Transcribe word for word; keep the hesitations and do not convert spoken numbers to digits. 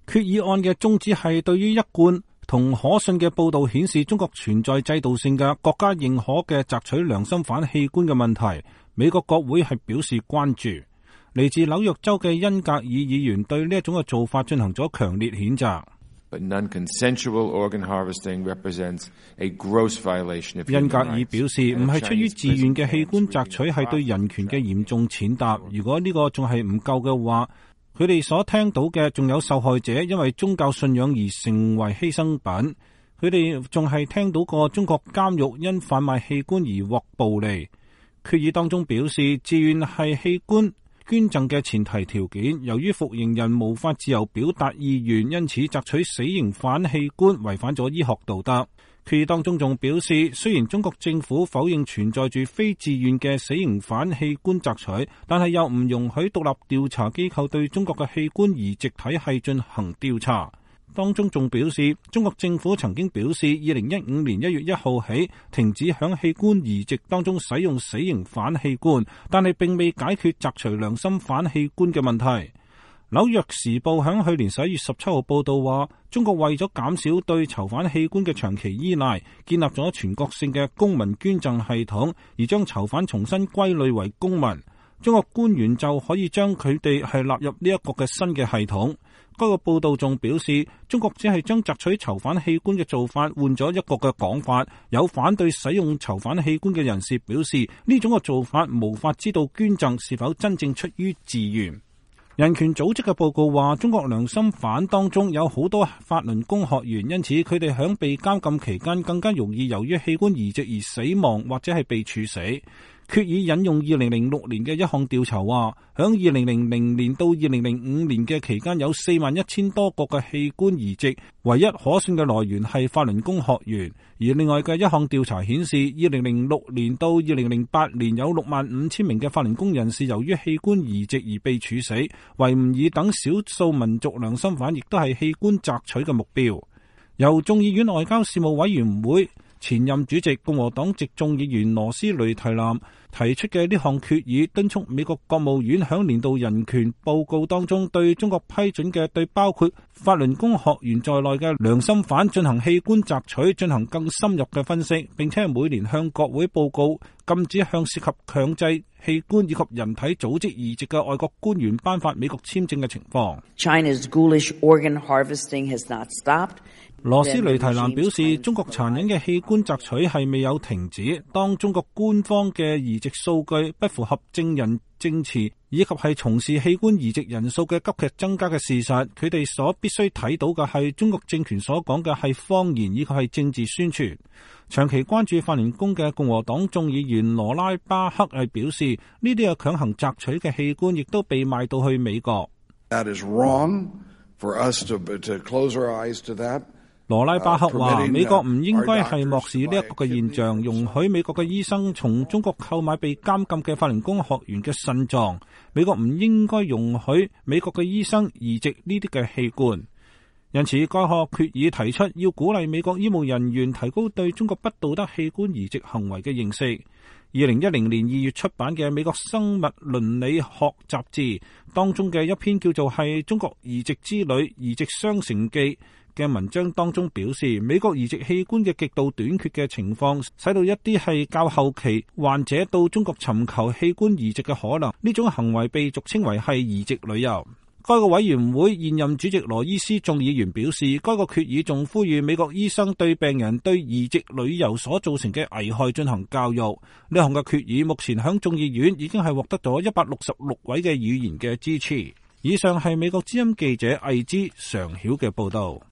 決議案嘅宗旨係對於一貫同可信嘅報道顯示中國存在制度性嘅國家認可嘅摘取良心犯器官嘅問題，美國國會係表示關注。嚟自紐約州嘅恩格爾議員對呢一種嘅做法進行咗強烈譴責。 But non-consensual organ harvesting represents a gross violation of human rights. 恩格爾表示，唔係出於自願嘅器官摘取係對人權嘅嚴重踐踏。如果呢個仲係唔夠嘅話，佢哋所聽到嘅仲有受害者因為宗教信仰而成為犧牲品。佢哋仲係聽到過中國監獄因販賣器官而獲暴利。決議當中表示，自願係器官捐贈嘅前提條件，由於服刑人無法自由表達意願，因此摘取死刑犯器官違反咗醫學道德。決議當中仲表示，雖然中國政府否認存在住非自願嘅死刑犯器官摘取，但係又唔容許獨立調查機構對中國嘅器官移植體系進行調查。當中仲表示，中國政府曾經表示，二零一五年一月一號起停止響器官移植當中使用死刑犯器官，但係並未解決摘除良心犯器官嘅問題。紐約時報響去年十一月十七號報道話，中國為咗減少對囚犯器官嘅長期依賴，建立咗全國性嘅公民捐贈系統，而將囚犯重新歸類為公民。中國官員就可以將佢哋係納入呢一個嘅新嘅系統。該個報道仲表示，中國只係將摘取囚犯器官嘅做法換咗一個嘅講法。有反對使用囚犯器官嘅人士表示，呢種嘅做法無法知道捐贈是否真正出於自願。人權組織嘅報告話，中國良心犯當中有好多法輪功學員，因此佢哋響被監禁期間更加容易由於器官移植而死亡或者係被處死。決議引用二零零六年嘅一項調查話，響二零零零年到二零零五年嘅期間有四萬一千多個嘅器官移植，唯一可信嘅來源係法輪功學員。而另外嘅一項調查顯示，二零零六年到二零零八年有六萬五千名嘅法輪功人士由於器官移植而被處死，維吾爾等少數民族良心犯亦都係器官摘取嘅目標。由眾議院外交事務委員會前任主席共和黨籍眾議員羅斯雷提南提出嘅呢項決議，敦促美國國務院響年度人權報告當中對中國批准嘅對包括法輪功學員在內嘅良心犯進行器官摘取進行更深入嘅分析，並且每年向國會報告禁止向涉及強制器官以及人體組織移植嘅外國官員頒發美國簽證嘅情況。 China's ghoulish organ harvesting has not stopped. 羅斯雷提蘭表示，中國殘忍嘅器官摘取係未有停止。當中國官方嘅移植數據不符合證人證詞，以及係從事器官移植人數嘅急劇增加嘅事實，佢哋所必須睇到嘅係中國政權所講嘅係謊言，以及係政治宣傳。長期關注法輪功嘅共和黨眾議員羅拉巴克係表示，呢啲嘅強行摘取嘅器官亦都被賣到去美國。 That is wrong for us to, to close our eyes to that. 羅拉巴克話：美國唔應該係漠視呢一個嘅現象，容許美國嘅醫生從中國購買被監禁嘅法輪功學員嘅腎臟。美國唔應該容許美國嘅醫生移植呢啲嘅器官。因此，該項決議提出要鼓勵美國醫務人員提高對中國不道德器官移植行為嘅認識。二零一零年二月出版嘅美國生物倫理學雜誌當中嘅一篇叫做《係中國移植之旅：移植雙城記》嘅文章當中表示，美國移植器官嘅極度短缺嘅情況，使到一啲係較後期患者到中國尋求器官移植嘅可能，呢種行為被俗稱為係移植旅遊。該個委員會現任主席羅伊斯眾議員表示，該個決議仲呼籲美國醫生對病人對移植旅遊所造成嘅危害進行教育。呢項嘅決議目前響眾議院已經係獲得咗一百六十六位嘅議員嘅支持。以上係美國之音記者魏之常曉嘅報道。